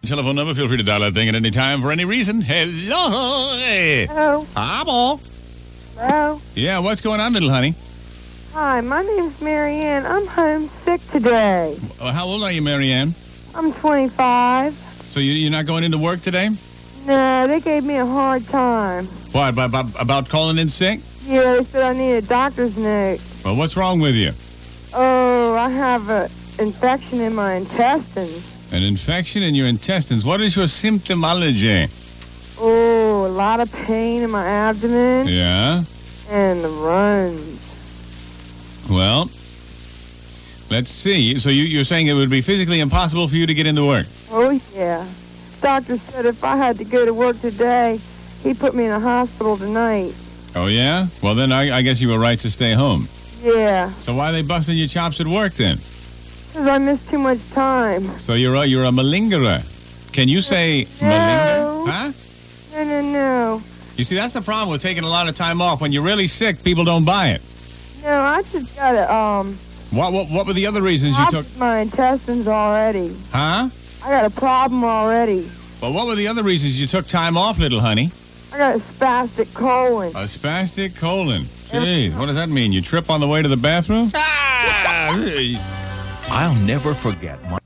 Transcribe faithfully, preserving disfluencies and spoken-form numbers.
telephone number. Feel free to dial that thing at any time for any reason. Hello. Hello. Hello. Hello. Yeah, what's going on, little honey? Hi, my name's Marianne. I'm homesick today. Uh, how old are you, Marianne? I'm twenty-five. So you, you're not going into work today? No, they gave me a hard time. What, about, about, about calling in sick? Yeah, they said I need a doctor's note. Well, what's wrong with you? Oh, I have an infection in my intestines. An infection in your intestines. What is your symptomology? Oh, a lot of pain in my abdomen. Yeah? And the runs. Well, let's see. So you, you're saying it would be physically impossible for you to get into work? Oh, yeah. Doctor said if I had to go to work today, he'd put me in a hospital tonight. Oh, yeah? Well, then I, I guess you were right to stay home. Yeah. So why are they busting your chops at work then? Because I missed too much time. So you're a, you're a malingerer. Can you say No. malinger? Huh? No, no, no. You see, that's the problem with taking a lot of time off. When you're really sick, people don't buy it. No, I just got to, um... What what, what were the other reasons you I took? my intestines already. Huh? I got a problem already. Well, what were the other reasons you took time off, little honey? I got a spastic colon. A spastic colon. Jeez, what does that mean? You trip on the way to the bathroom? Ah! I'll never forget my